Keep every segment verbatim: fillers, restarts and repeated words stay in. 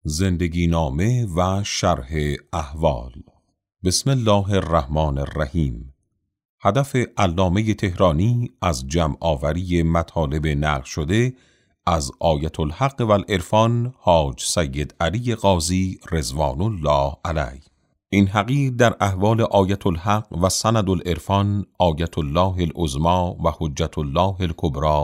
زندگی نامه و شرح احوال. بسم الله الرحمن الرحیم. هدف علامه طهرانی از جمع آوری مطالب نقل شده از آیت الحق و العرفان حاج سید علی قاضی رضوان الله علیه. این حقیر در احوال آیت الحق و سند العرفان آیت الله العظمی و حجت الله الکبری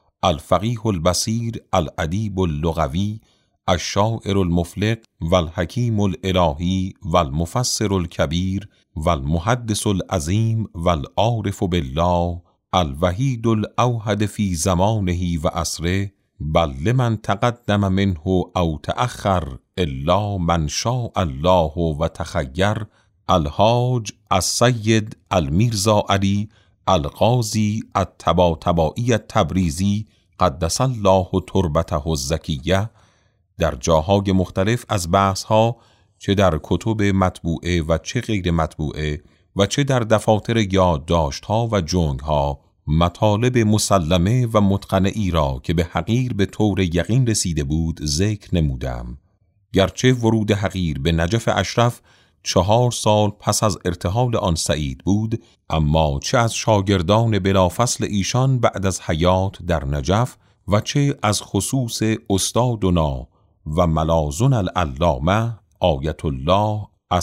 الفقیه البصیر الادیب اللغوی الشاعر المفلق و الحکیم الالهی و المفسر الکبیر و المحدث العظیم و العارف بالله الوحید الاوحد فی زمانه و عصره بل لمن تقدم منه او تأخر الا من شاء الله و تخیر الحاج السید المیرزا علی القاضی الطباطبایی التبریزی قدس الله تربته الزکیه در جاهای مختلف از بحث‌ها چه در کتب مطبوعه و چه غیر مطبوعه و چه در دفاتر یادداشت‌ها و جنگ‌ها مطالب مسلمه و متقنعی را که به حقیر به طور یقین رسیده بود ذکر نمودم. گرچه ورود حقیر به نجف اشرف چهار سال پس از ارتحال آن سعید بود، اما چه از شاگردان بلافصل ایشان بعد از حیات در نجف و چه از خصوص استادنا و ملازن العلامه آیت الله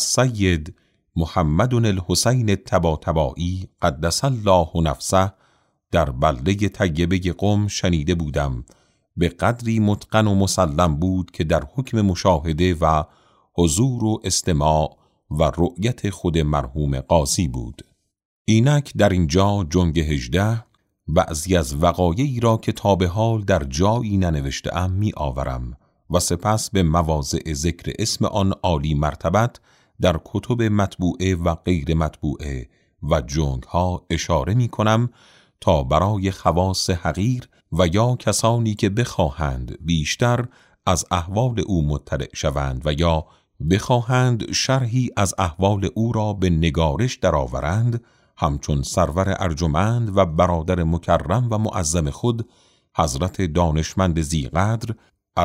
السید محمد الحسین الطباطبایی قدس الله نفسه در بلده طیبه قم شنیده بودم به قدری متقن و مسلم بود که در حکم مشاهده و حضور و استماع و رؤیت خود مرحوم قاضی بود. اینک در اینجا جنگ هجده بعضی از وقایعی را که تا به حال در جایی ننوشته ام می آورم و سپس به مواضع ذکر اسم آن عالی مرتبت در کتب مطبوعه و غیر مطبوعه و جنگ ها اشاره می کنم تا برای خواص حقیر و یا کسانی که بخواهند بیشتر از احوال او مطلع شوند و یا بخواهند شرحی از احوال او را به نگارش درآورند، همچون سرور ارجمند و برادر مکرم و معظم خود حضرت دانشمند ذی‌قدر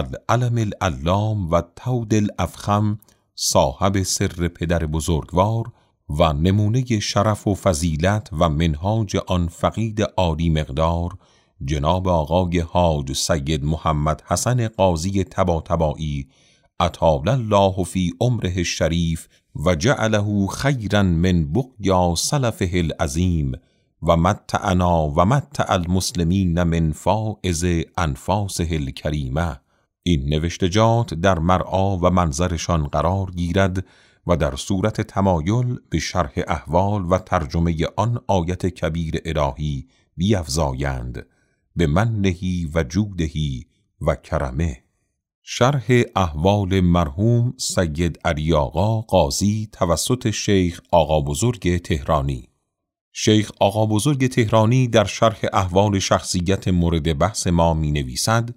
العلم العلام و تود الافخم صاحب سر پدر بزرگوار و نمونه شرف و فضیلت و منهاج آن فقید عالی مقدار جناب آقای حاج سید محمد حسن قاضی طباطبایی اطال الله فی عمره الشریف و جعله خیرا من بقیا سلفه العظیم و متعنا و متع المسلمین من فائز انفاسه الکریمه. این نوشتجات در مرعا و منظرشان قرار گیرد و در صورت تمایل به شرح احوال و ترجمه آن آیت کبیر الهی بیفزایند به منهی و جودهی و کرمه. شرح احوال مرحوم سید علی آقا قاضی توسط شیخ آقا بزرگ تهرانی. شیخ آقا بزرگ تهرانی در شرح احوال شخصیت مورد بحث ما می نویسد: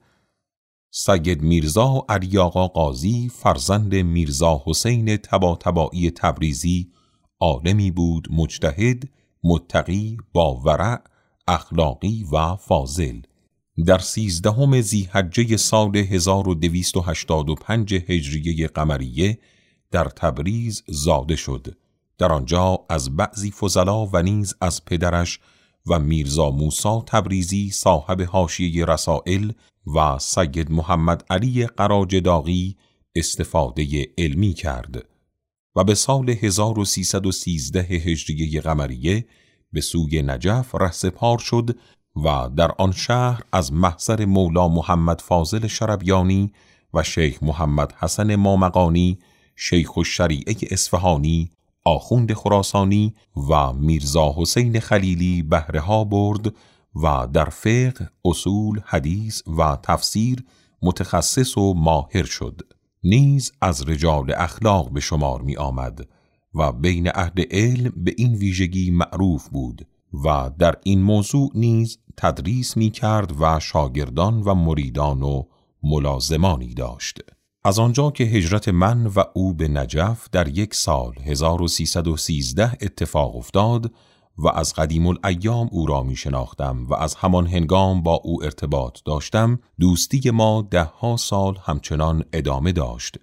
سید میرزا علی آقا قاضی فرزند میرزا حسین طباطبایی تبریزی عالمی بود مجتهد، متقی، با ورع، اخلاقی و فاضل. در سیزدهم ذی‌حجه سال هزار و دویست و هشتاد و پنج هجریه قمریه در تبریز زاده شد. در آنجا از بعضی فضلا و نیز از پدرش و میرزا موسی تبریزی صاحب حاشیه رسائل و سید محمد علی قراجداغی استفاده علمی کرد و به سال هزار و سیصد و سیزده هجریه قمریه به سوی نجف رهسپار شد و در آن شهر از محضر مولا محمد فاضل شربیانی و شیخ محمد حسن مامقانی، شیخ الشریعه اصفهانی، آخوند خراسانی و میرزا حسین خلیلی بهره ها برد و در فقه، اصول، حدیث و تفسیر متخصص و ماهر شد. نیز از رجال اخلاق به شمار می آمد و بین اهل علم به این ویژگی معروف بود و در این موضوع نیز تدریس می کرد و شاگردان و مریدان و ملازمانی داشت. از آنجا که هجرت من و او به نجف در یک سال هزار و سیصد و سیزده اتفاق افتاد و از قدیم الایام او را می شناختم و از همان هنگام با او ارتباط داشتم، دوستی ما ده ها سال همچنان ادامه داشت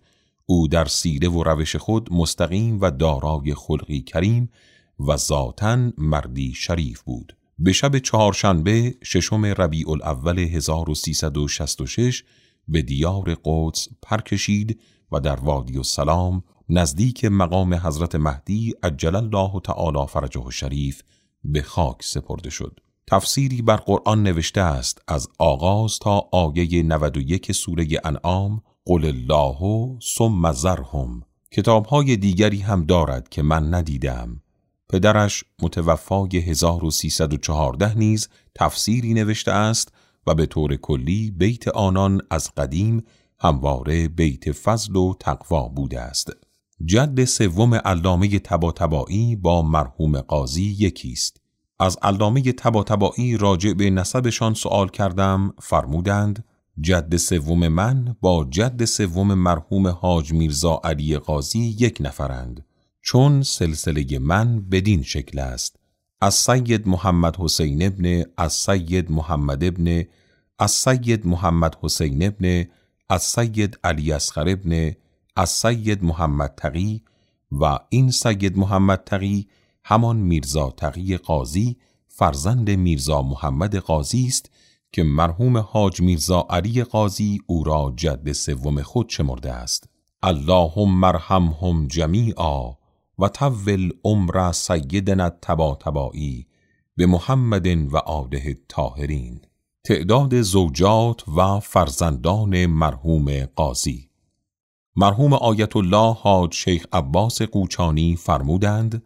او در سیره و روش خود مستقیم و دارای خلقی کریم و ذاتاً مردی شریف بود. به شب چهارشنبه ششم ربیع الاول هزار و سیصد و شصت و شش به دیار قدس پر کشید و در وادی السلام نزدیک مقام حضرت مهدی عجل الله تعالی فرجه الشریف به خاک سپرده شد. تفسیری بر قرآن نوشته است از آغاز تا آیه نود و یک سوره انعام: قل الله ثم ذرهم. کتاب‌های دیگری هم دارد که من ندیدم. پدرش متوفای هزار و سیصد و چهارده نیز تفسیری نوشته است و به طور کلی بیت آنان از قدیم همواره بیت فضل و تقوا بوده است. جد سوم علامه طباطبایی با مرحوم قاضی یکیست. از علامه طباطبایی راجع به نسبشان سوال کردم، فرمودند جد سوم من با جد سوم مرحوم حاج میرزا علی قاضی یک نفرند، چون سلسله من بدین شکل است: از سید محمد حسین ابن از سید محمد ابن از سید محمد حسین ابن از سید علی اصغر ابن از سید محمد تقی، و این سید محمد تقی همان میرزا تقی قاضی فرزند میرزا محمد قاضی است که مرحوم حاج میرزا علی قاضی او را جد سوم خود شمرده است. اللهم ارحمهم جمیعا و طول عمر سیدنا الطباطبایی به محمد و آله الطاهرین. تعداد زوجات و فرزندان مرحوم قاضی: مرحوم آیت الله حاج شیخ عباس قوچانی فرمودند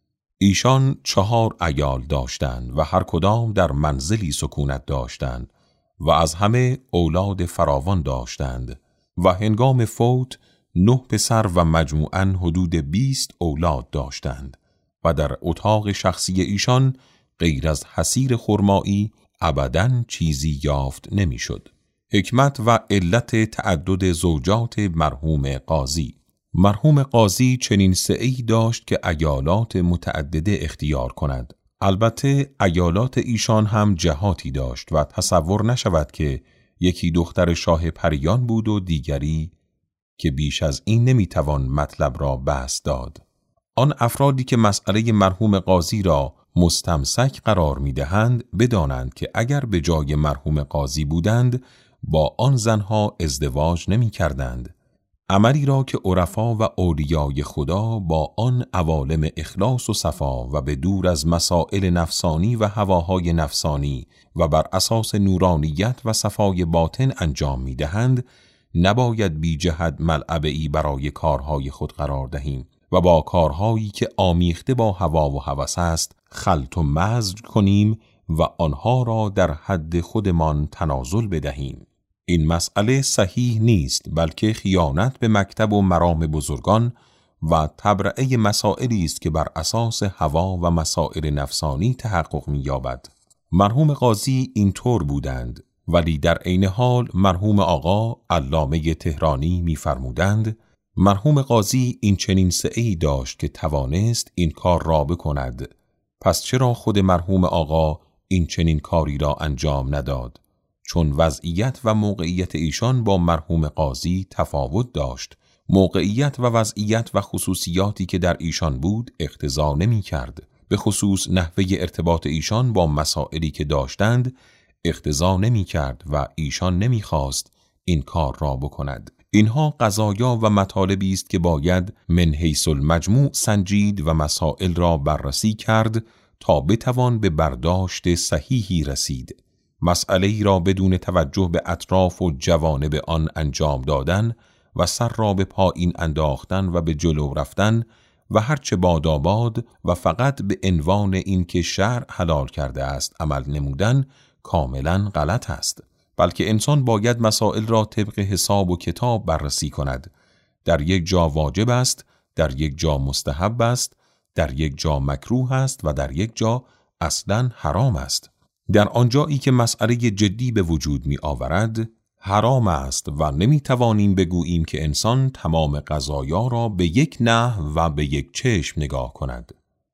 ایشان چهار عیال داشتند و هر کدام در منزلی سکونت داشتند و از همه اولاد فراوان داشتند و هنگام فوت نه پسر و مجموعاً حدود بیست اولاد داشتند و در اتاق شخصی ایشان غیر از حصیر خرمایی ابداً چیزی یافت نمیشد. حکمت و علت تعدد زوجات مرحوم قاضی: مرحوم قاضی چنین سعی داشت که عیالات متعدده اختیار کند. البته عیالات ایشان هم جهاتی داشت و تصور نشود که یکی دختر شاه پریان بود و دیگری که بیش از این نمیتوان مطلب را بسط داد. آن افرادی که مسئله مرحوم قاضی را مستمسک قرار میدهند بدانند که اگر به جای مرحوم قاضی بودند با آن زنها ازدواج نمی کردند. عملی را که عرفا و اولیای خدا با آن عوالم اخلاص و صفا و به دور از مسائل نفسانی و هواهای نفسانی و بر اساس نورانیت و صفای باطن انجام می دهند، نباید بی جهت ملعبه‌ای برای کارهای خود قرار دهیم و با کارهایی که آمیخته با هوا و هوس است خلط و مزج کنیم و آنها را در حد خودمان تنازل بدهیم. این مسئله صحیح نیست، بلکه خیانت به مکتب و مرام بزرگان و تبرئه مسائلی است که بر اساس هوا و مسائل نفسانی تحقق می‌یابد. مرحوم قاضی اینطور بودند، ولی در عین حال مرحوم آقا علامه تهرانی می‌فرمودند مرحوم قاضی این چنین سعی داشت که توانست این کار را بکند، پس چرا خود مرحوم آقا این چنین کاری را انجام نداد؟ چون وضعیت و موقعیت ایشان با مرحوم قاضی تفاوت داشت. موقعیت و وضعیت و خصوصیاتی که در ایشان بود اقتضا نمی کرد. به خصوص نحوه ارتباط ایشان با مسائلی که داشتند اقتضا نمی کرد و ایشان نمی خواست این کار را بکند. اینها قضایا و مطالبی است که باید من حیث المجموع سنجید و مسائل را بررسی کرد تا بتوان به برداشت صحیحی رسید. مسئله ای را بدون توجه به اطراف و جوانب آن انجام دادن و سر را به پایین انداختن و به جلو رفتن و هرچه باداباد و فقط به عنوان این که شرع حلال کرده است عمل نمودن کاملا غلط است. بلکه انسان باید مسائل را طبق حساب و کتاب بررسی کند. در یک جا واجب است، در یک جا مستحب است، در یک جا مکروه است و در یک جا اصلاً حرام است. در آنجایی که مسئله جدی به وجود می آورد حرام است و نمی توانیم بگوییم که انسان تمام قضایا را به یک نحو و به یک چشم نگاه کند.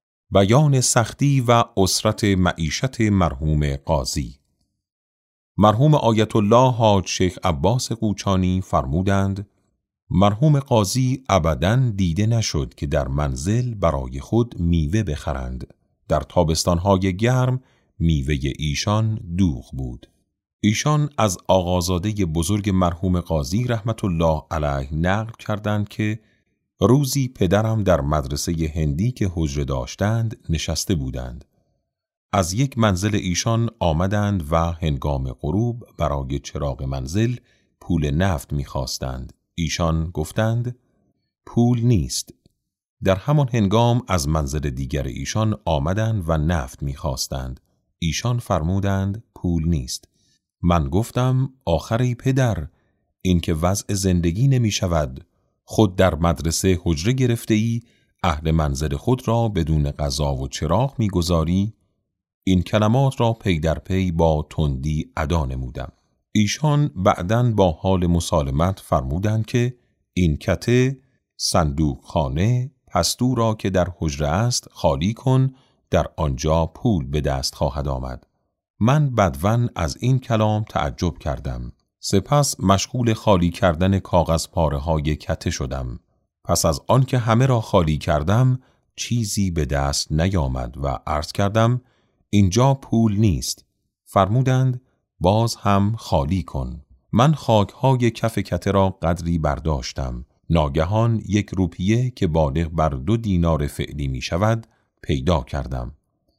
بیان سختی و عسرت معیشت مرحوم قاضی: مرحوم آیت الله حاج شیخ عباس قوچانی فرمودند مرحوم قاضی ابداً دیده نشد که در منزل برای خود میوه بخرند. در تابستانهای گرم میوه ایشان دوغ بود. ایشان از آقازاده بزرگ مرحوم قاضی رحمت الله علیه نقل کردند که روزی پدرم در مدرسه هندی که حجره داشتند نشسته بودند. از یک منزل ایشان آمدند و هنگام غروب برای چراغ منزل پول نفت می‌خواستند. ایشان گفتند پول نیست. در همان هنگام از منزل دیگر ایشان آمدند و نفت می‌خواستند. ایشان فرمودند پول نیست. من گفتم آخری پدر، این که وضع زندگی نمی شود. خود در مدرسه حجره گرفته ای، اهل منزل خود را بدون غذا و چراغ می گذاری؟ این کلمات را پی در پی با تندی ادا نمودم. ایشان بعداً با حال مسالمت فرمودند که این کته صندوق خانه پستو را که در حجره است خالی کن، در آنجا پول به دست خواهد آمد. من بدون از این کلام تعجب کردم. سپس مشغول خالی کردن کاغذ پاره های کته شدم. پس از آن که همه را خالی کردم چیزی به دست نیامد و عرض کردم اینجا پول نیست. فرمودند باز هم خالی کن. من خاک های کف کته را قدری برداشتم. ناگهان یک روپیه که بالغ بر دو دینار فعلی می شود پیدا کردم.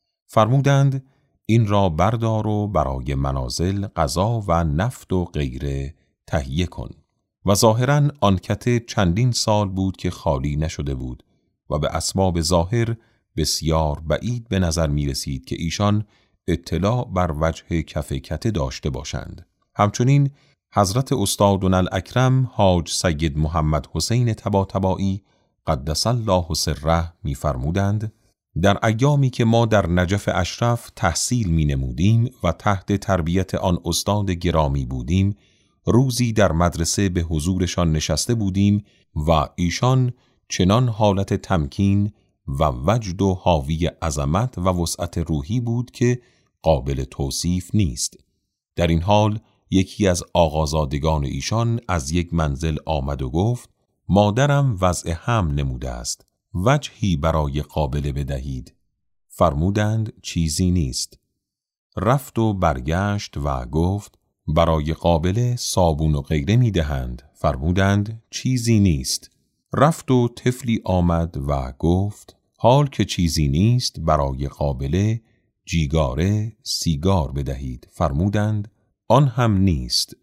فرمودند این را بردار و برای منازل غذا و نفت و غیره تهیه کن. و ظاهراً آن کته چندین سال بود که خالی نشده بود و به اسباب ظاهر بسیار بعید به نظر می رسید که ایشان اطلاع بر وجه کف کته داشته باشند. همچنین حضرت استادنا الاکرم حاج سید محمد حسین طباطبایی قدس الله سره می فرمودند در ایامی که ما در نجف اشرف تحصیل می نمودیم و تحت تربیت آن استاد گرامی بودیم، روزی در مدرسه به حضورشان نشسته بودیم و ایشان چنان حالت تمکین و وجد و حاوی عظمت و وسعت روحی بود که قابل توصیف نیست. در این حال یکی از آقازادگان ایشان از یک منزل آمد و گفت مادرم وضع حمل نموده است، وجهی برای قابله بدهید. فرمودند چیزی نیست. رفت و برگشت و گفت برای قابله صابون و غیره می دهند. فرمودند چیزی نیست. رفت و طفلی آمد و گفت حال که چیزی نیست برای قابله جیگاره سیگار بدهید. فرمودند آن هم نیست.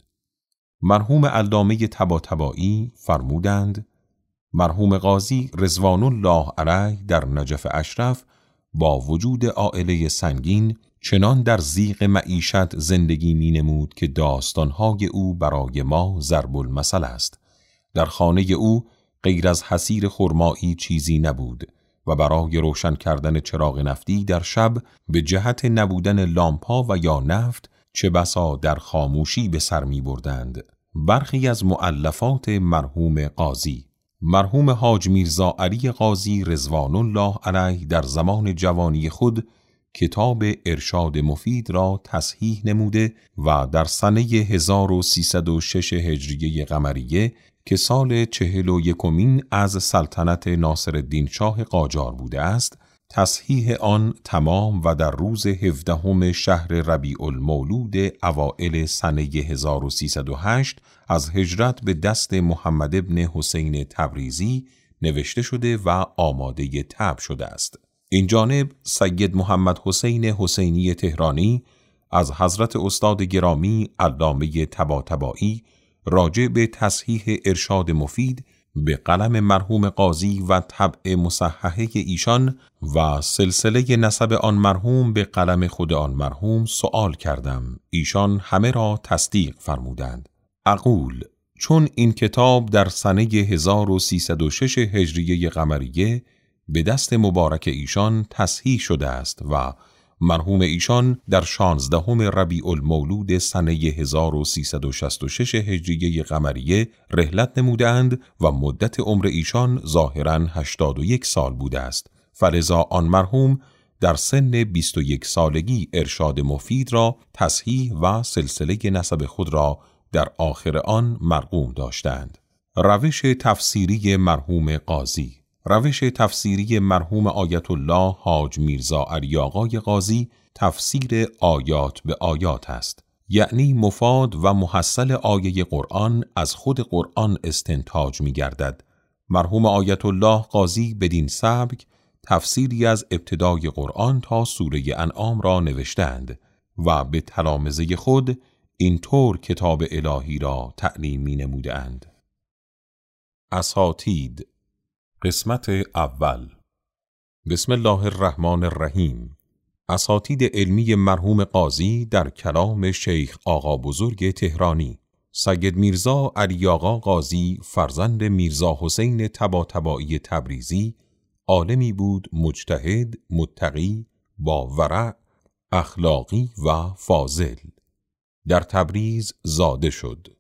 مرحوم علامه طباطبایی فرمودند مرحوم قاضی رضوان الله علیه در نجف اشرف با وجود عائله سنگین چنان در ضیق معیشت زندگی می نمود که داستانهای او برای ما ضرب المثل است. در خانه او غیر از حصیر خرمایی چیزی نبود و برای روشن کردن چراغ نفتی در شب به جهت نبودن لامپا و یا نفت چه بسا در خاموشی به سر می بردند. برخی از مؤلفات مرحوم قاضی مرحوم حاج میرزا علی قاضی رضوان الله علیه در زمان جوانی خود کتاب ارشاد مفید را تصحیح نموده و در سنه هزار و سیصد و شش هجریه قمریه که سال چهل و یکمین از سلطنت ناصرالدین شاه قاجار بوده است، تصحیح آن تمام و در روز هفدهم شهر ربیع المولود اوائل سنه هزار و سیصد و هشت از هجرت به دست محمد ابن حسین تبریزی نوشته شده و آماده طبع شده است. این جانب سید محمد حسین حسینی تهرانی از حضرت استاد گرامی علامه طباطبایی راجع به تصحیح ارشاد مفید به قلم مرحوم قاضی و طبع مصححه ایشان و سلسله نسب آن مرحوم به قلم خود آن مرحوم سؤال کردم. ایشان همه را تصدیق فرمودند. اقول چون این کتاب در سنه هزار و سیصد و شش هجریه قمریه به دست مبارک ایشان تصحیح شده است و مرحوم ایشان در شانزدهم ربیع المولود سنه هزار و سیصد و شصت و شش هجریه قمریه رحلت نمودند و مدت عمر ایشان ظاهراً هشتاد و یک سال بوده است. فلذا آن مرحوم در سن بیست و یک سالگی ارشاد مفید را تصحیح و سلسله نسب خود را در آخر آن مرقوم داشتند. روش تفسیری مرحوم قاضی. روش تفسیری مرحوم آیت الله حاج میرزا علی‌آقای قاضی تفسیر آیات به آیات است، یعنی مفاد و محصل آیه قرآن از خود قرآن استنتاج می گردد. مرحوم آیت الله قاضی بدین سبک تفسیری از ابتدای قرآن تا سوره انعام را نوشتند و به تلامذه خود اینطور کتاب الهی را تعلیم می نمودند. اساتید. قسمت اول. بسم الله الرحمن الرحیم. اساتید علمی مرحوم قاضی در کلام شیخ آقا بزرگ تهرانی. سید میرزا علی‌آقا قاضی فرزند میرزا حسین طباطبایی تبریزی عالمی بود مجتهد، متقی، با ورع، اخلاقی و فاضل. در تبریز زاده شد.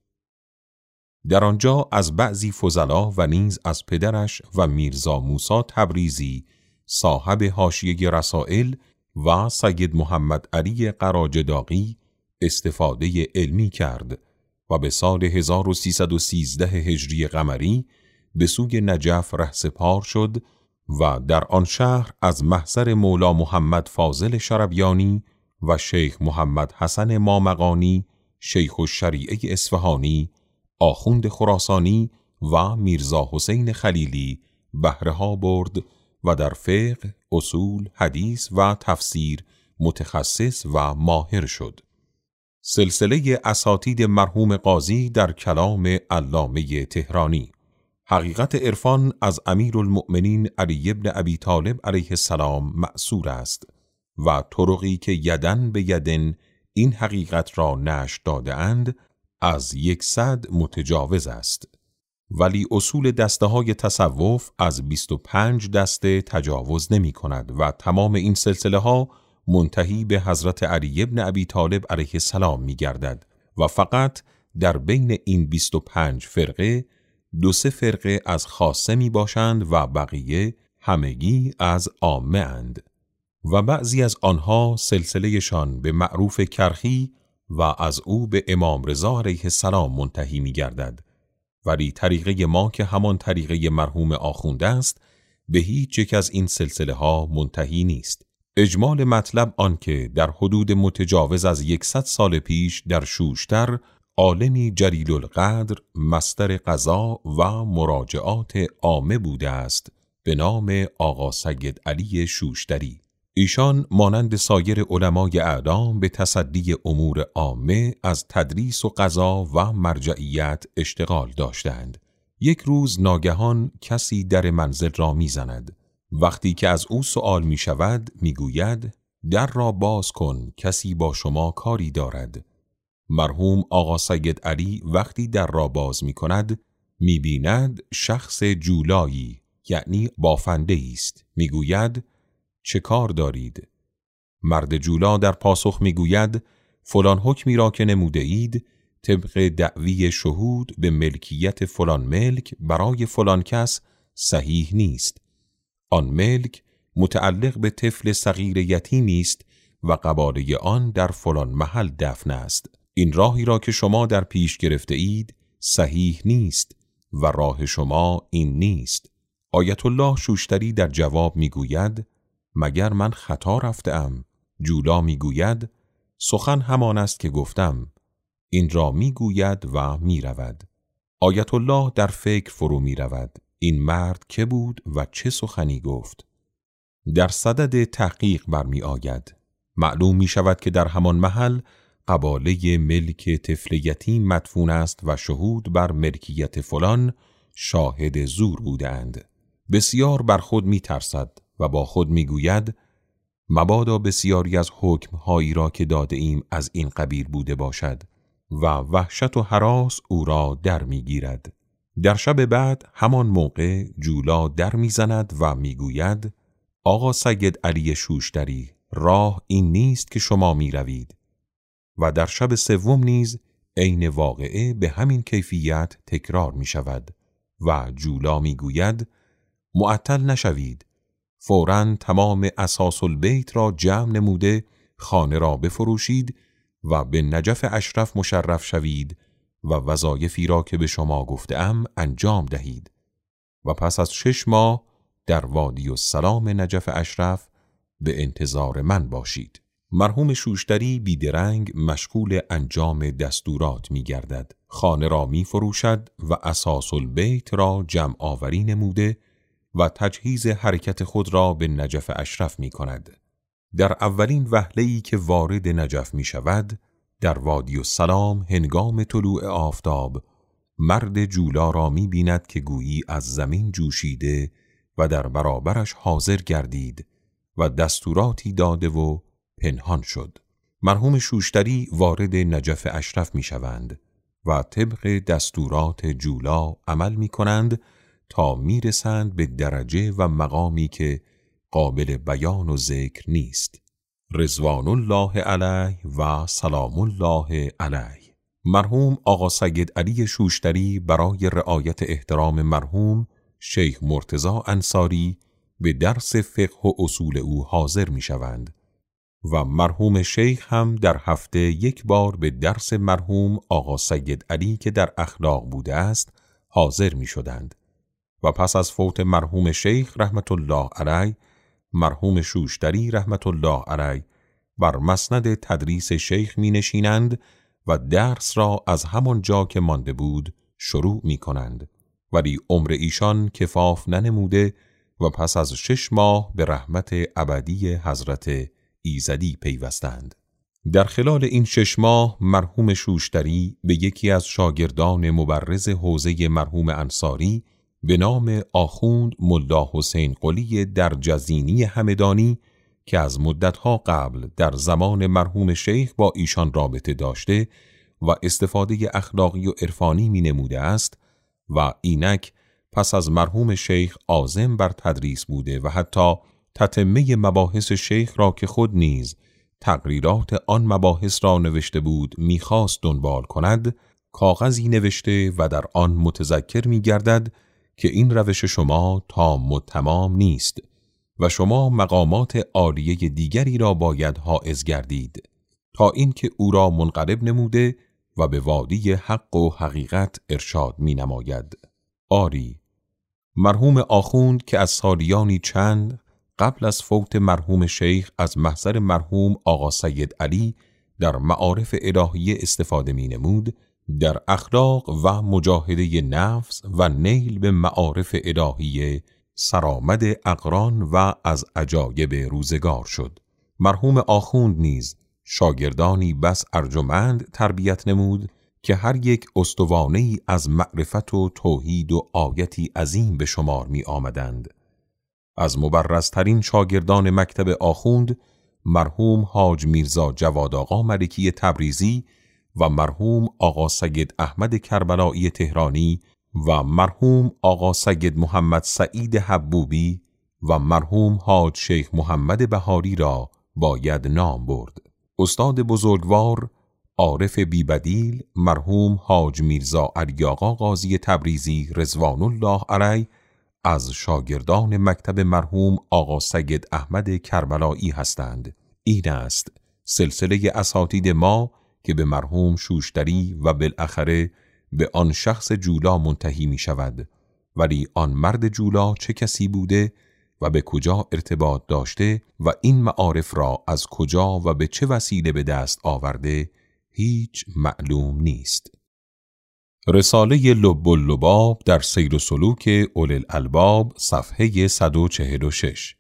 در آنجا از بعضی فضلا و نیز از پدرش و میرزا موسی تبریزی صاحب حاشیه رسائل و سید محمد علی قراجداغی استفاده علمی کرد و به سال هزار و سیصد و سیزده هجری قمری به سوی نجف رهسپار شد و در آن شهر از محضر مولا محمد فاضل شربیانی و شیخ محمد حسن مامقانی، شیخ الشریعه اصفهانی، آخوند خراسانی و میرزا حسین خلیلی بهره‌ها برد و در فقه، اصول، حدیث و تفسیر متخصص و ماهر شد. سلسله اساتید مرحوم قاضی در کلام علامه تهرانی. حقیقت عرفان از امیرالمؤمنین علی بن ابی طالب علیه السلام مأثور است و طرقی که یدن به یدن این حقیقت را نشر داده اند از یکصد متجاوز است، ولی اصول دسته های تصوف از بیست و پنج دسته تجاوز نمی کند و تمام این سلسله ها منتهی به حضرت علی بن ابی طالب علیه السلام می گردد و فقط در بین این بیست و پنج فرقه دو سه فرقه از خاصه می باشند و بقیه همگی از عامه اند و بعضی از آنها سلسلهشان به معروف کرخی و از او به امام رضا علیه السلام منتهی می گردد، ولی طریقه ما که همان طریقه مرحوم آخونده است به هیچ یک از این سلسله ها منتهی نیست. اجمال مطلب آن که در حدود متجاوز از یکصد سال پیش در شوشتر عالمی جلیل القدر مصدر قضا و مراجعات عامه بوده است به نام آقا سید علی شوشتری. ایشان مانند سایر علمای اعلام به تصدی امور عامه از تدریس و قضا و مرجعیت اشتغال داشتند. یک روز ناگهان کسی در منزل را میزند. وقتی که از او سؤال می شود می گوید در را باز کن، کسی با شما کاری دارد. مرحوم آقا سید علی وقتی در را باز می کند می بیند شخص جولایی یعنی بافنده است. می گوید چه کار دارید؟ مرد جولا در پاسخ می گوید فلان حکمی را که نموده اید طبق دعوی شهود به ملکیت فلان ملک برای فلان کس صحیح نیست. آن ملک متعلق به طفل صغیر یتیمی است و قباله آن در فلان محل دفن است. این راهی را که شما در پیش گرفته اید صحیح نیست و راه شما این نیست. آیت الله شوشتری در جواب می گوید مگر من خطا رفتم؟ جولا می گوید سخن همان است که گفتم. این را می گوید و می رود. آیت الله در فکر فرو می رود. این مرد که بود و چه سخنی گفت؟ در صدد تحقیق برمی آید. معلوم می شود که در همان محل قباله ملک طفل یتیم مدفون است و شهود بر ملکیت فلان شاهد زور بودند. بسیار بر خود می ترسد و با خود می گوید مبادا بسیاری از حکمهایی را که داده ایم از این قبیل بوده باشد و وحشت و هراس او را در می گیرد. در شب بعد همان موقع جولا در می زند و می گوید آقا سید علی شوشتری راه این نیست که شما می روید. و در شب سوم نیز عین واقعه به همین کیفیت تکرار می شود و جولا می گوید معطل نشوید، فوراً تمام اساس البیت را جمع نموده خانه را بفروشید و به نجف اشرف مشرف شوید و وظایفی را که به شما گفتم انجام دهید و پس از شش ماه در وادی السلام نجف اشرف به انتظار من باشید. مرحوم شوشتری بیدرنگ مشغول انجام دستورات می گردد. خانه را می فروشد و اساس البیت را جمع آوری نموده و تجهیز حرکت خود را به نجف اشرف می کند. در اولین وهله‌ای که وارد نجف می شود، در وادی السلام هنگام طلوع آفتاب مرد جولا را می بیند که گویی از زمین جوشیده و در برابرش حاضر گردید و دستوراتی داده و پنهان شد. مرحوم شوشتری وارد نجف اشرف می شوند و طبق دستورات جولا عمل می کنند تا می رسند به درجه و مقامی که قابل بیان و ذکر نیست. رضوان الله علیه و سلام الله علیه. مرحوم آقا سید علی شوشتری برای رعایت احترام مرحوم شیخ مرتضی انصاری به درس فقه و اصول او حاضر می شوند و مرحوم شیخ هم در هفته یک بار به درس مرحوم آقا سید علی که در اخلاق بوده است حاضر می شدند و پس از فوت مرحوم شیخ رحمت الله علیه، مرحوم شوشتری رحمت الله علیه بر مسند تدریس شیخ می نشینند و درس را از همان جا که مانده بود شروع می کنند، ولی عمر ایشان کفاف ننموده و پس از شش ماه به رحمت ابدی حضرت ایزدی پیوستند. در خلال این شش ماه مرحوم شوشتری به یکی از شاگردان مبرز حوزه مرحوم انصاری به نام آخوند ملا حسین قلی در جزینی همدانی که از مدتها قبل در زمان مرحوم شیخ با ایشان رابطه داشته و استفاده اخلاقی و عرفانی می نموده است و اینک پس از مرحوم شیخ عازم بر تدریس بوده و حتی تتمه مباحث شیخ را که خود نیز تقریرات آن مباحث را نوشته بود میخواست دنبال کند، کاغذی نوشته و در آن متذکر میگردد که این روش شما تام و تمام نیست و شما مقامات عالیه دیگری را باید حائز گردید تا اینکه او را منقلب نموده و به وادی حق و حقیقت ارشاد می نماید. آری، مرحوم آخوند که از سالیانی چند قبل از فوت مرحوم شیخ از محضر مرحوم آقا سید علی در معارف الهیه استفاده می نمود، در اخلاق و مجاهده نفس و نیل به معارف الهیه سرآمد اقران و از عجایب روزگار شد. مرحوم آخوند نیز شاگردانی بس ارجمند تربیت نمود که هر یک استوانه‌ای از معرفت و توحید و آیتی عظیم به شمار می آمدند. از مبرزترین شاگردان مکتب آخوند مرحوم حاج میرزا جواد آقا ملکی تبریزی و مرحوم آقا سید احمد کربلایی تهرانی و مرحوم آقا سید محمد سعید حبوبی و مرحوم حاج شیخ محمد بهاری را باید نام برد. استاد بزرگوار عارف بیبدیل مرحوم حاج میرزا علی آقا قاضی تبریزی رضوان الله علیه از شاگردان مکتب مرحوم آقا سید احمد کربلایی هستند. این است سلسله اساتید ما که به مرحوم شوشتری و بالاخره به آن شخص جولا منتهی می شود، ولی آن مرد جولا چه کسی بوده و به کجا ارتباط داشته و این معارف را از کجا و به چه وسیله به دست آورده هیچ معلوم نیست. رساله لب اللباب در سیر و سلوک اولی الالباب صفحه صد و چهل و شش.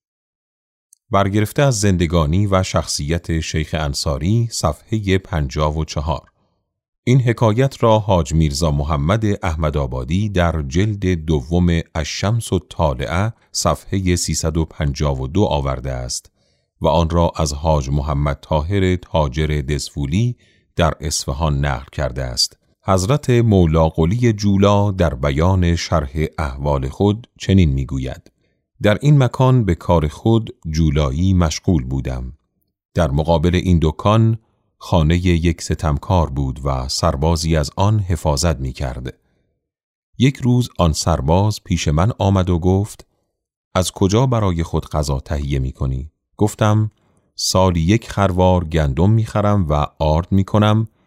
برگرفته از زندگانی و شخصیت شیخ انصاری صفحه پنجاه و چهار. این حکایت را حاج میرزا محمد احمدآبادی در جلد دوم الشمس الطالعه صفحه سیصد و پنجاه و دو آورده است و آن را از حاج محمد طاهر تاجر دزفولی در اصفهان نقل کرده است. حضرت مولا قلی جولا در بیان شرح احوال خود چنین میگوید: در این مکان به کار خود جولایی مشغول بودم. در مقابل این دکان خانه یک ستمکار بود و سربازی از آن حفاظت می کرد. یک روز آن سرباز پیش من آمد و گفت: از کجا برای خود غذا تهیه می کنی؟ گفتم: سالی یک خروار گندم می خرم و آرد می کنم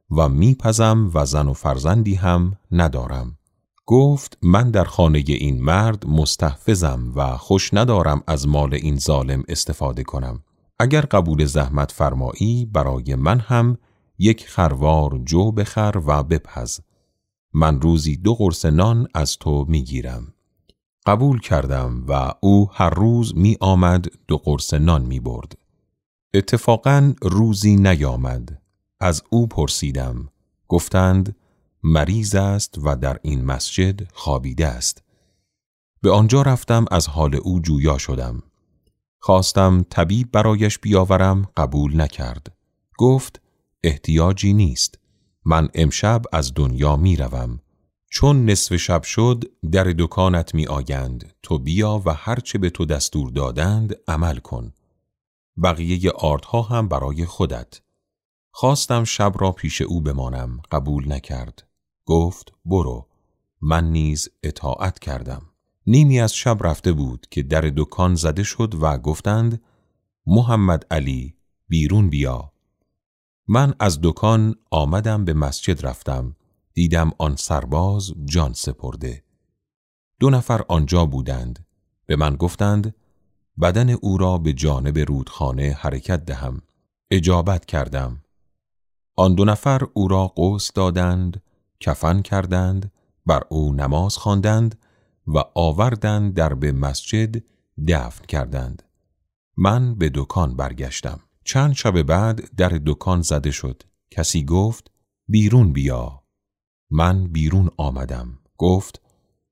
و میپزم و زن و فرزندی هم ندارم. گفت من در خانه این مرد مستحفظم و خوش ندارم از مال این ظالم استفاده کنم. اگر قبول زحمت فرمایی برای من هم یک خروار جو بخر و بپز. من روزی دو قرص نان از تو میگیرم. قبول کردم و او هر روز می آمد دو قرص نان می برد. اتفاقاً روزی نیامد. از او پرسیدم. گفتند مریض است و در این مسجد خوابیده است. به آنجا رفتم، از حال او جویا شدم. خواستم طبیب برایش بیاورم، قبول نکرد. گفت احتیاجی نیست. من امشب از دنیا می روم. چون نصف شب شد در دکانت می آیند. تو بیا و هرچه به تو دستور دادند عمل کن. بقیه آردها هم برای خودت. خواستم شب را پیش او بمانم، قبول نکرد. گفت برو. من نیز اطاعت کردم. نیمی از شب رفته بود که در دکان زده شد و گفتند محمد علی بیرون بیا. من از دکان آمدم، به مسجد رفتم. دیدم آن سرباز جان سپرده. دو نفر آنجا بودند. به من گفتند بدن او را به جانب رودخانه حرکت دهم. اجابت کردم. آن دو نفر او را غسل دادند، کفن کردند، بر او نماز خواندند و آوردند در به مسجد دفن کردند. من به دکان برگشتم. چند شب بعد در دکان زده شد. کسی گفت بیرون بیا. من بیرون آمدم. گفت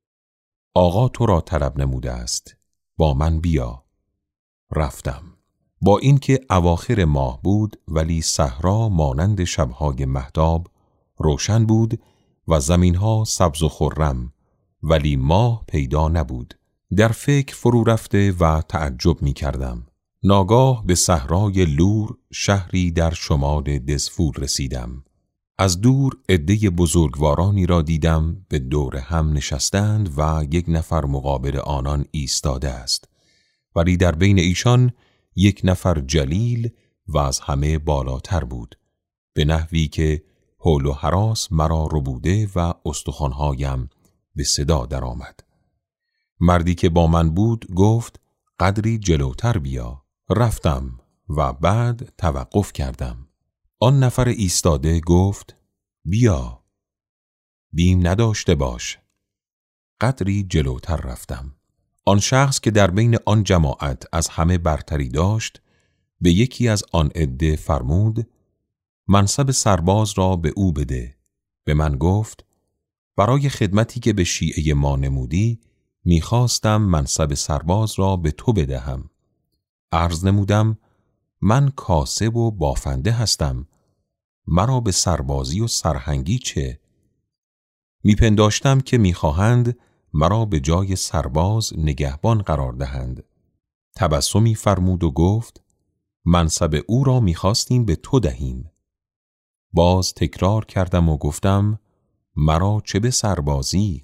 آقا تو را طلب نموده است، با من بیا. رفتم. با اینکه اواخر ماه بود ولی صحرا مانند شبهای مهتاب روشن بود و زمینها سبز و خرم، ولی ماه پیدا نبود. در فکر فرو رفته و تعجب می کردم. ناگاه به صحرای لور، شهری در شمال دزفول رسیدم. از دور عده بزرگوارانی را دیدم به دور هم نشستند و یک نفر مقابل آنان ایستاده است، ولی در بین ایشان یک نفر جلیل و از همه بالاتر بود، به نحوی که هول و هراس مرا ربوده و استخوانهایم به صدا درآمد. مردی که با من بود گفت قدری جلوتر بیا. رفتم و بعد توقف کردم. آن نفر ایستاده گفت بیا. بیم نداشته باش. قدری جلوتر رفتم. آن شخص که در بین آن جماعت از همه برتری داشت به یکی از آن عده فرمود منصب سرباز را به او بده. به من گفت برای خدمتی که به شیعه ما نمودی میخواستم منصب سرباز را به تو بدهم. عرض نمودم من کاسب و بافنده هستم، مرا به سربازی و سرهنگی چه؟ میپنداشتم که میخواهند مرا به جای سرباز نگهبان قرار دهند. تبسمی فرمود و گفت منصب او را میخواستیم به تو دهیم. باز تکرار کردم و گفتم مرا چه به سربازی؟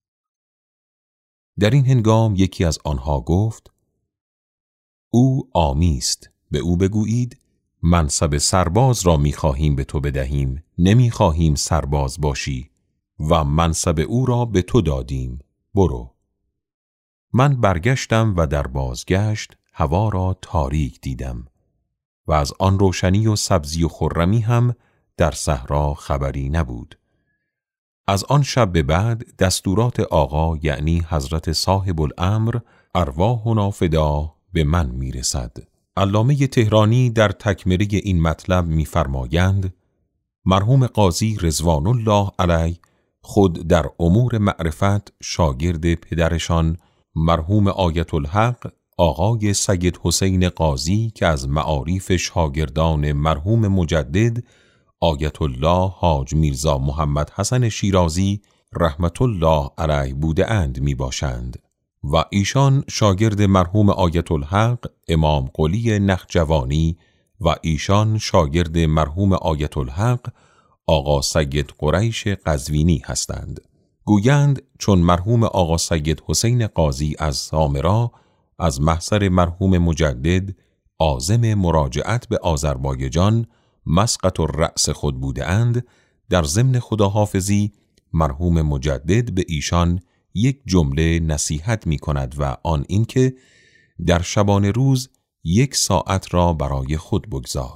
در این هنگام یکی از آنها گفت او آمیست، به او بگویید منصب سرباز را میخواهیم به تو بدهیم، نمیخواهیم سرباز باشی و منصب او را به تو دادیم، برو. من برگشتم و در بازگشت هوا را تاریک دیدم و از آن روشنی و سبزی و خرمی هم در صحرا خبری نبود. از آن شب به بعد دستورات آقا یعنی حضرت صاحب الامر ارواحنا فدا به من میرسد. علامه تهرانی در تکمله این مطلب می‌فرمایند مرحوم قاضی رضوان الله علیه خود در امور معرفت شاگرد پدرشان مرحوم آیت الحق آقای سید حسین قاضی که از معارف شاگردان مرحوم مجدد آیت الله حاج میرزا محمد حسن شیرازی رحمت الله علیه بوده اند می باشند و ایشان شاگرد مرحوم آیت الحق امام قلی نخجوانی و ایشان شاگرد مرحوم آیت الحق آقا سید قریش قزوینی هستند. گویند چون مرحوم آقا سید حسین قاضی از سامرا از محضر مرحوم مجدد عازم مراجعت به آذربایجان مسقط الرأس خود بوده اند، در ضمن خداحافظی مرحوم مجدد به ایشان یک جمله نصیحت می کند و آن این که در شبانه روز یک ساعت را برای خود بگذار.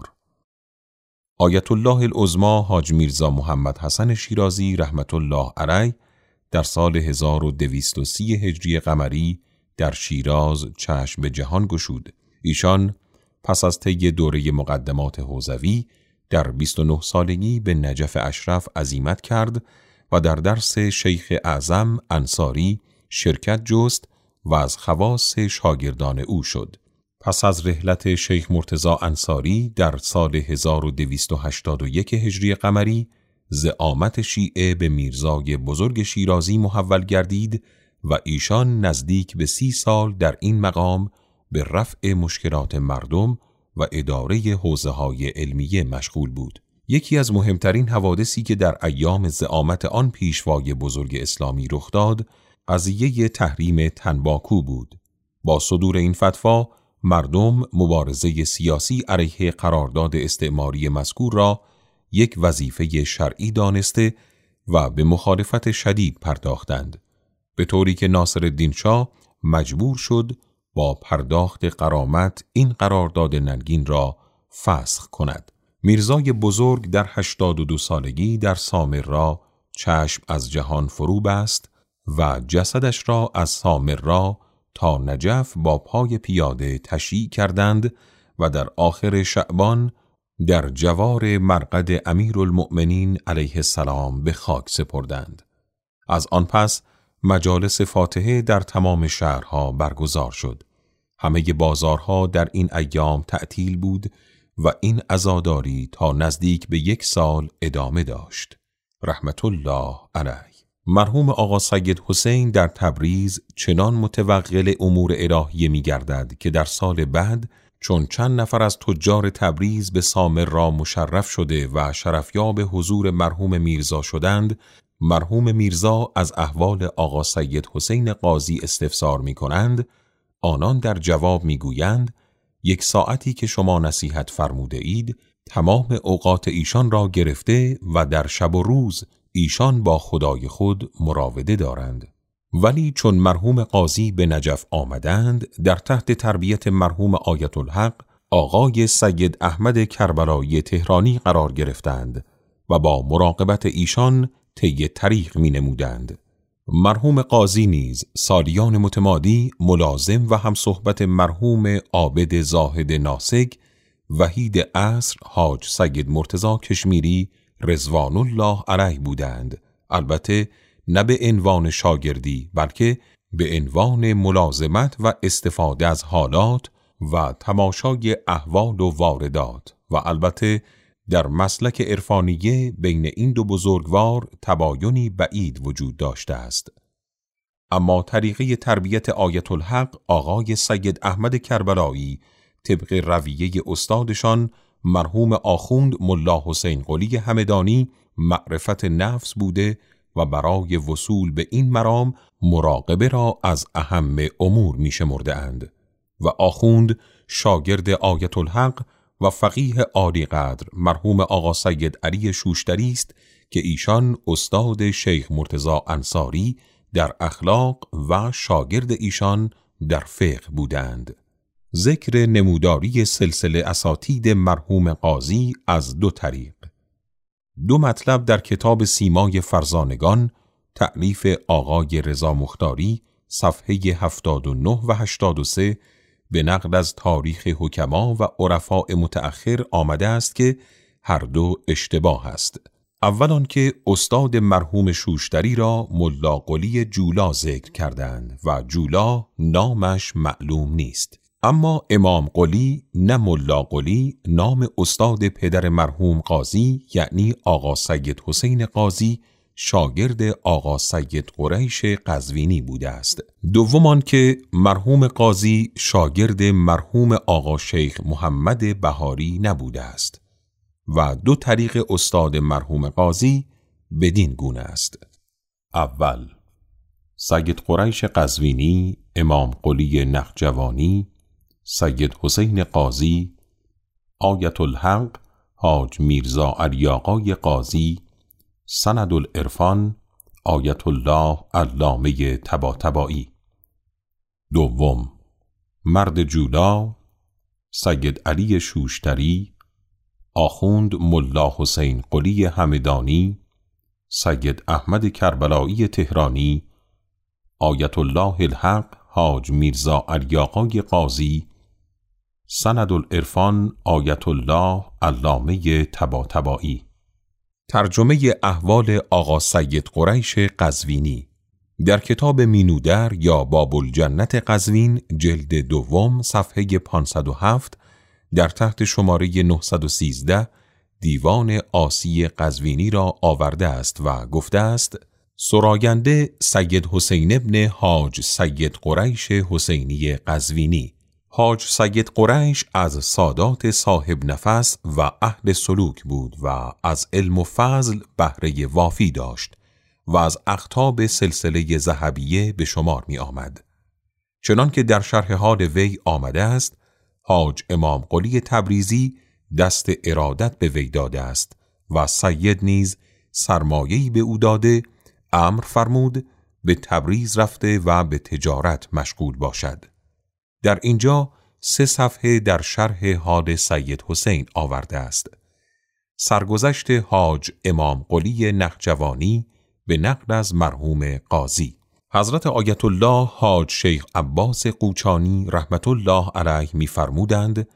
آیت الله العظمی حاج میرزا محمد حسن شیرازی رحمت الله علیه در سال هزار و دویست و سی هجری قمری در شیراز چشم به جهان گشود. ایشان پس از طی دوره مقدمات حوزوی در بیست و نه سالگی به نجف اشرف عزیمت کرد و در درس شیخ اعظم انصاری شرکت جست و از خواص شاگردان او شد. پس از رحلت شیخ مرتضی انصاری در سال هزار و دویست و هشتاد و یک هجری قمری زعامت شیعه به میرزای بزرگ شیرازی محول گردید و ایشان نزدیک به سی سال در این مقام به رفع مشکلات مردم و اداره حوزه‌های علمیه مشغول بود. یکی از مهمترین حوادثی که در ایام زعامت آن پیشوای بزرگ اسلامی رخ داد، قضیه تحریم تنباکو بود. با صدور این فتوا، مردم مبارزه سیاسی علیه قرارداد استعماری مذکور را یک وظیفه شرعی دانسته و به مخالفت شدید پرداختند، به طوری که ناصرالدین شاه مجبور شد با پرداخت غرامت این قرارداد ننگین را فسخ کند. میرزای بزرگ در هشتاد و دو سالگی در سامرا چشم از جهان فرو بست و جسدش را از سامرا تا نجف با پای پیاده تشییع کردند و در آخر شعبان در جوار مرقد امیرالمؤمنین علیه السلام به خاک سپردند. از آن پس مجالس فاتحه در تمام شهرها برگزار شد. همه بازارها در این ایام تعطیل بود و این عزاداری تا نزدیک به یک سال ادامه داشت. رحمت الله علیه. مرحوم آقا سید حسین در تبریز چنان متوغل امور الهیه می گردد که در سال بعد چون چند نفر از تجار تبریز به سامرا مشرف شده و شرفیاب حضور مرحوم میرزا شدند، مرحوم میرزا از احوال آقا سید حسین قاضی استفسار می کنند. آنان در جواب می گویند یک ساعتی که شما نصیحت فرموده اید تمام اوقات ایشان را گرفته و در شب و روز ایشان با خدای خود مراوده دارند. ولی چون مرحوم قاضی به نجف آمدند، در تحت تربیت مرحوم آیت الحق آقای سید احمد کربلایی تهرانی قرار گرفتند و با مراقبت ایشان طی طریق می نمودند. مرحوم قاضی نیز سالیان متمادی ملازم و هم صحبت مرحوم عابد زاهد ناسک وحید عصر حاج سید مرتضی کشمیری رضوان الله علیه بودند، البته نه به عنوان شاگردی بلکه به عنوان ملازمت و استفاده از حالات و تماشای احوال و واردات و البته در مسلک عرفانیه بین این دو بزرگوار تباینی بعید وجود داشته است. اما طریقه تربیت آیت الحق آقای سید احمد کربلایی طبق رویه استادشان مرحوم آخوند ملا حسین قلی همدانی معرفت نفس بوده و برای وصول به این مرام مراقبه را از اهم امور می شمرده اند و آخوند شاگرد آیت الحق و فقیه عالی قدر مرحوم آقا سید علی شوشتری است که ایشان استاد شیخ مرتضی انصاری در اخلاق و شاگرد ایشان در فقه بودند. ذکر نموداری سلسله اساتید مرحوم قاضی از دو طریق. دو مطلب در کتاب سیمای فرزانگان تألیف آقای رضا مختاری صفحه هفتاد و نه و هشتاد و سه به نقل از تاریخ حکما و عرفاء متأخر آمده است که هر دو اشتباه است. اول آن که استاد مرحوم شوشتری را ملا قلی جولا ذکر کردند و جولا نامش معلوم نیست، اما امام قلی نه ملا قلی نام استاد پدر مرحوم قاضی یعنی آقا سید حسین قاضی شاگرد آقا سید قریش قزوینی بوده است. دوم آن که مرحوم قاضی شاگرد مرحوم آقا شیخ محمد بهاری نبوده است و دو طریق استاد مرحوم قاضی بدین گونه است. اول سید قریش قزوینی، امام قلی نخجوانی، سید حسین قاضی، آیت الحق حاج میرزا علی آقای قاضی، سند العرفان آیت الله علامه طباطبایی. دوم، مرد جولا سید علی شوشتری، آخوند ملا حسین قلی همدانی، سید احمد کربلایی تهرانی، آیت الله الحق حاج میرزا علی آقای قاضی. سند العرفان آیت الله علامه طباطبایی. ترجمه احوال آقا سید قریش قزوینی در کتاب مینودر یا باب الجنت قزوین جلد دوم صفحه پانصد و هفت در تحت شماره نهصد و سیزده دیوان آسی قزوینی را آورده است و گفته است: سراینده سید حسین ابن حاج سید قریش حسینی قزوینی. حاج سید قریش از سادات صاحب نفس و اهل سلوک بود و از علم و فضل بهره وافی داشت و از اقطاب سلسله ذهبیه به شمار می آمد. چنان که در شرح حال وی آمده است، حاج امام قلی تبریزی دست ارادت به وی داده است و سید نیز سرمایه‌ای به او داده، امر فرمود به تبریز رفته و به تجارت مشغول باشد. در اینجا سه صفحه در شرح حال سید حسین آورده است. سرگذشت حاج امام قلی نخجوانی به نقل از مرحوم قاضی. حضرت آیت الله حاج شیخ عباس قوچانی رحمت الله علیه می فرمودند: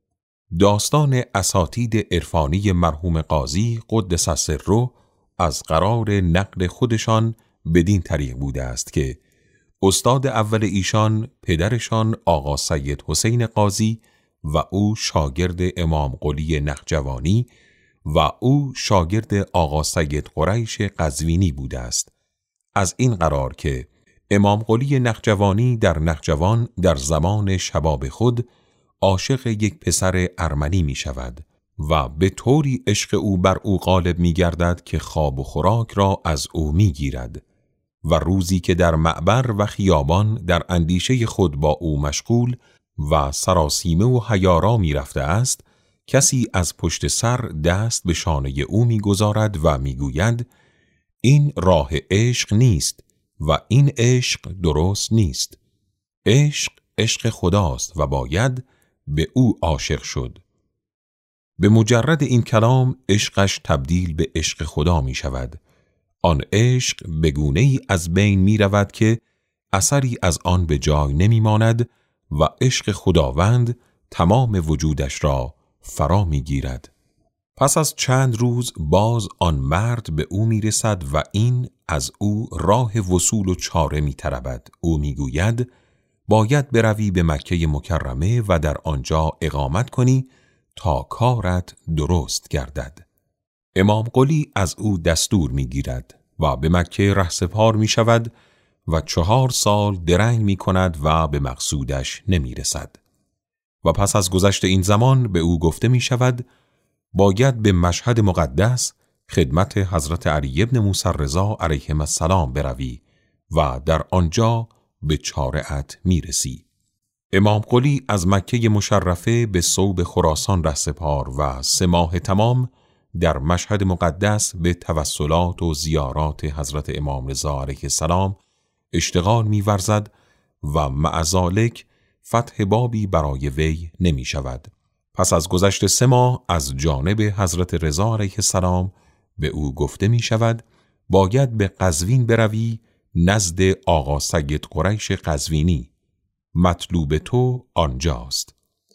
داستان اساتید عرفانی مرحوم قاضی قدس سره از قرار نقل خودشان بدین طریق بوده است که استاد اول ایشان پدرشان آقا سید حسین قاضی و او شاگرد امام قلی نخجوانی و او شاگرد آقا سید قریش قزوینی بوده است. از این قرار که امام قلی نخجوانی در نخجوان در زمان شباب خود عاشق یک پسر ارمنی می شود و به طوری عشق او بر او غالب می گردد که خواب و خوراک را از او می گیرد و روزی که در معبر و خیابان در اندیشه خود با او مشغول و سراسیمه و حیارا می رفته است، کسی از پشت سر دست به شانه او می گذارد و می گوید: این راه عشق نیست و این عشق درست نیست. عشق عشق خداست و باید به او عاشق شد. به مجرد این کلام عشقش تبدیل به عشق خدا می شود. آن عشق به گونه‌ای از بین می رود که اثری از آن به جای نمی ماند و عشق خداوند تمام وجودش را فرا می گیرد. پس از چند روز باز آن مرد به او می رسد و این از او راه وصول و چاره می طلبد. او می گوید: باید بروی به مکه مکرمه و در آنجا اقامت کنی تا کارت درست گردد. امام قلی از او دستور می گیرد و به مکه رهسپار می شود و چهار سال درنگ می کند و به مقصودش نمی رسد. و پس از گذشت این زمان به او گفته می شود: باید به مشهد مقدس خدمت حضرت علی ابن موسی رضا علیهم السلام بروی و در آنجا به چاره‌ات می رسی. امام قلی از مکه مشرفه به صوب خراسان رهسپار و سه ماه تمام در مشهد مقدس به توسلات و زیارات حضرت امام رضا علیه السلام اشتغال می ورزد و مع ذالک فتح بابی برای وی نمی شود. پس از گذشت سه ماه از جانب حضرت رضا علیه السلام به او گفته می شود: باید به قزوین بروی نزد آقا سید قریش قزوینی، مطلوب تو آنجاست.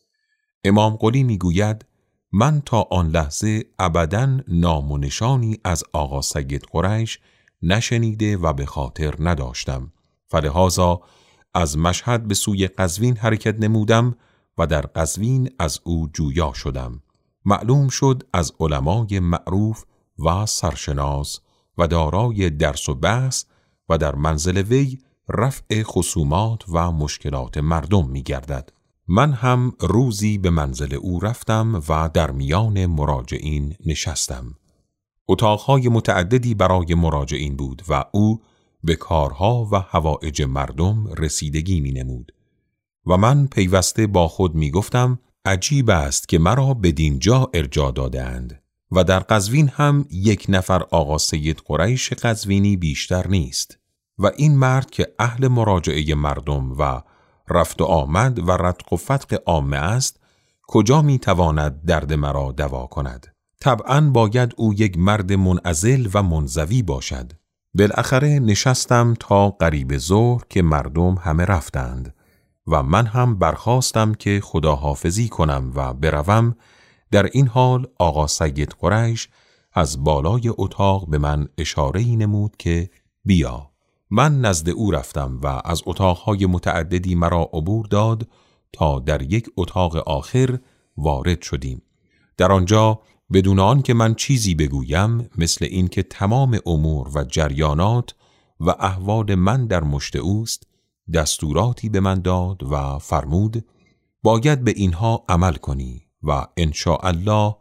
امام قلی می گوید: من تا آن لحظه ابداً نام و نشانی از آقا سید قریش نشنیده و به خاطر نداشتم، فلهذا از مشهد به سوی قزوین حرکت نمودم و در قزوین از او جویا شدم. معلوم شد از علمای معروف و سرشناس و دارای درس و بحث و در منزل وی رفع خصومات و مشکلات مردم می گردد. من هم روزی به منزل او رفتم و در میان مراجعین نشستم. اتاقهای متعددی برای مراجعین بود و او به کارها و حوائج مردم رسیدگی می نمود و من پیوسته با خود می گفتم: عجیب است که مرا بدین جا ارجاع دادند و در قزوین هم یک نفر آقا سید قریش قزوینی بیشتر نیست و این مرد که اهل مراجعه مردم و رفت و آمد و رتق و فتق عامه است، کجا می تواند درد مرا دوا کند؟ طبعاً باید او یک مرد منعزل و منزوی باشد. بالاخره نشستم تا قریب ظهر که مردم همه رفتند و من هم برخاستم که خداحافظی کنم و بروم. در این حال آقا سید قریش از بالای اتاق به من اشاره‌ای نمود که بیا. من نزد او رفتم و از اتاقهای متعددی مرا عبور داد تا در یک اتاق آخر وارد شدیم. در آنجا بدون آن که من چیزی بگویم، مثل این که تمام امور و جریانات و احوال من در مشت اوست، دستوراتی به من داد و فرمود باید به اینها عمل کنی و ان شاء الله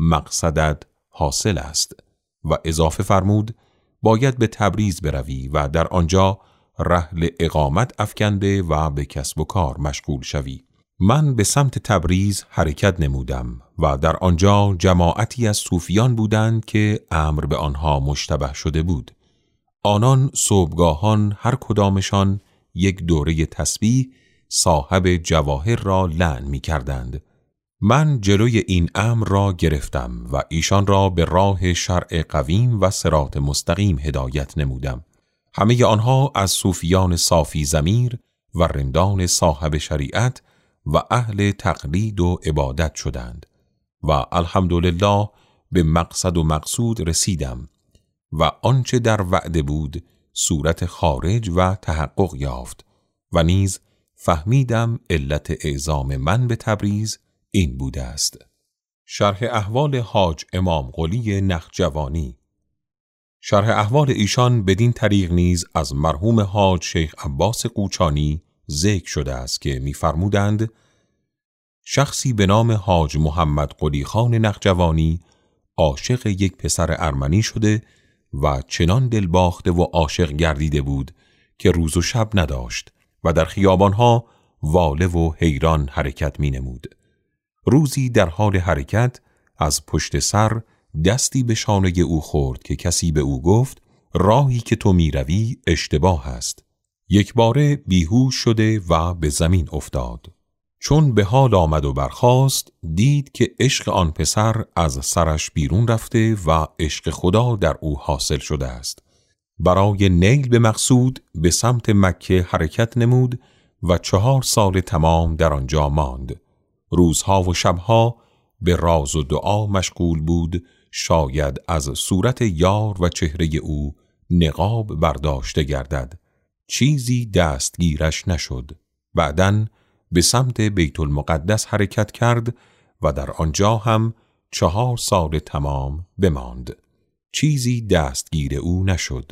مقصدت حاصل است. و اضافه فرمود باید به تبریز بروی و در آنجا رحل اقامت افکنده و به کسب و کار مشغول شوی. من به سمت تبریز حرکت نمودم و در آنجا جماعتی از صوفیان بودند که امر به آنها مشتبه شده بود. آنان صبحگاهان هر کدامشان یک دوره تسبیح صاحب جواهر را لعن می کردند. من جلوی این امر را گرفتم و ایشان را به راه شرع قویم و صراط مستقیم هدایت نمودم. همه آنها از صوفیان صافی ضمیر و رندان صاحب شریعت و اهل تقلید و عبادت شدند و الحمدلله به مقصد و مقصود رسیدم و آنچه در وعده بود صورت خارج و تحقق یافت و نیز فهمیدم علت اعزام من به تبریز این بوده است. شرح احوال حاج امام قلی نخجوانی. شرح احوال ایشان بدین طریق نیز از مرحوم حاج شیخ عباس قوچانی ذکر شده است که می‌فرمودند شخصی به نام حاج محمد قلی خان نخجوانی عاشق یک پسر ارمنی شده و چنان دلباخته و عاشق گردیده بود که روز و شب نداشت و در خیابانها واله و حیران حرکت می نمود. روزی در حال حرکت از پشت سر دستی به شانه او خورد که کسی به او گفت راهی که تو می روی اشتباه است. یک باره بیهوش شده و به زمین افتاد. چون به حال آمد و برخاست دید که عشق آن پسر از سرش بیرون رفته و عشق خدا در او حاصل شده است. برای نیل به مقصود به سمت مکه حرکت نمود و چهار سال تمام در آنجا ماند. روزها و شبها به راز و دعا مشغول بود شاید از صورت یار و چهره او نقاب برداشته گردد. چیزی دستگیرش نشد. بعداً به سمت بیت المقدس حرکت کرد و در آنجا هم چهار سال تمام بماند. چیزی دستگیر او نشد.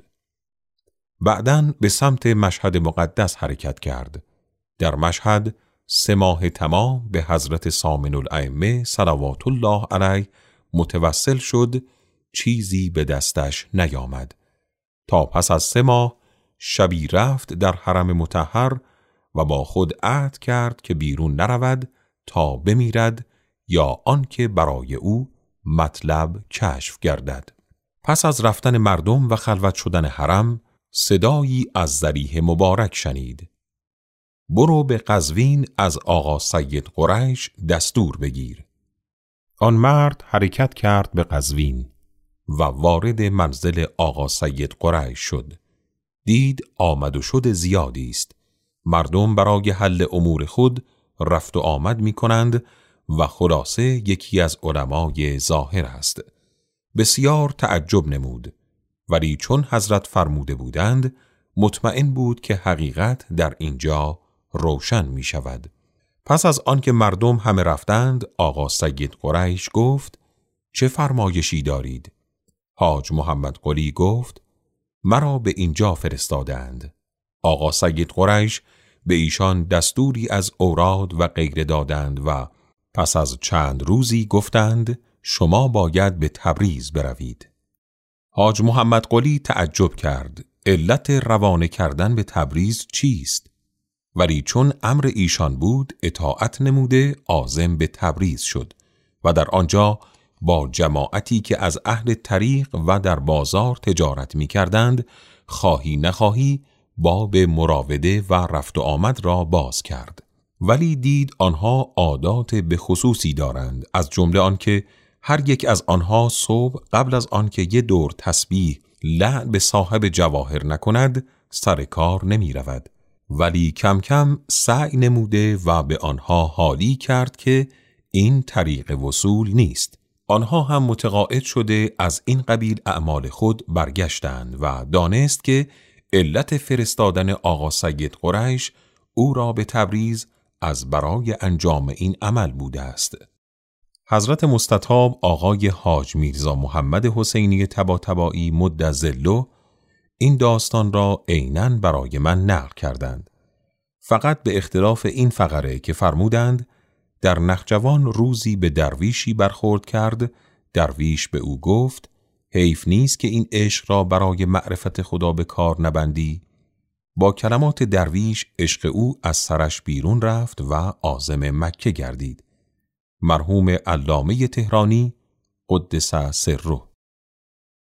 بعداً به سمت مشهد مقدس حرکت کرد. در مشهد سه ماه تمام به حضرت سامن الائمه صلوات الله علیه متوسل شد. چیزی به دستش نیامد تا پس از سه ماه شبی رفت در حرم مطهر و با خود عهد کرد که بیرون نرود تا بمیرد یا آنکه برای او مطلب کشف گردد. پس از رفتن مردم و خلوت شدن حرم صدایی از ذریح مبارک شنید: برو به قزوین از آقا سید قریش دستور بگیر. آن مرد حرکت کرد به قزوین و وارد منزل آقا سید قریش شد. دید آمد و شد زیادی است. مردم برای حل امور خود رفت و آمد می کنند و خلاصه یکی از علمای ظاهر است. بسیار تعجب نمود، ولی چون حضرت فرموده بودند مطمئن بود که حقیقت در اینجا روشن می شود. پس از آنکه مردم همه رفتند آقا سید قریش گفت چه فرمایشی دارید؟ حاج محمد قلی گفت مرا به اینجا فرستادند. آقا سید قریش به ایشان دستوری از اوراد و غیره دادند و پس از چند روزی گفتند شما باید به تبریز بروید. حاج محمد قلی تعجب کرد علت روانه کردن به تبریز چیست؟ ولی چون امر ایشان بود اطاعت نموده عازم به تبریز شد و در آنجا با جماعتی که از اهل طریق و در بازار تجارت می کردند خواهی نخواهی باب مراوده و رفت و آمد را باز کرد. ولی دید آنها عادات به خصوصی دارند، از جمله آنکه هر یک از آنها صبح قبل از آنکه یه دور تسبیح لعن به صاحب جواهر نکند سر کار نمی رود. ولی کم کم سعی نموده و به آنها حالی کرد که این طریق وصول نیست. آنها هم متقاعد شده از این قبیل اعمال خود برگشتند و دانست که علت فرستادن آقا سید قریش او را به تبریز از برای انجام این عمل بوده است. حضرت مستطاب آقای حاج میرزا محمد حسینی طباطبایی مدظله این داستان را عیناً برای من نقل کردند، فقط به اختلاف این فقره که فرمودند در نخجوان روزی به درویشی برخورد کرد. درویش به او گفت حیف نیست که این عشق را برای معرفت خدا به کار نبندی. با کلمات درویش عشق او از سرش بیرون رفت و عازم مکه گردید. مرحوم علامه تهرانی قدس سره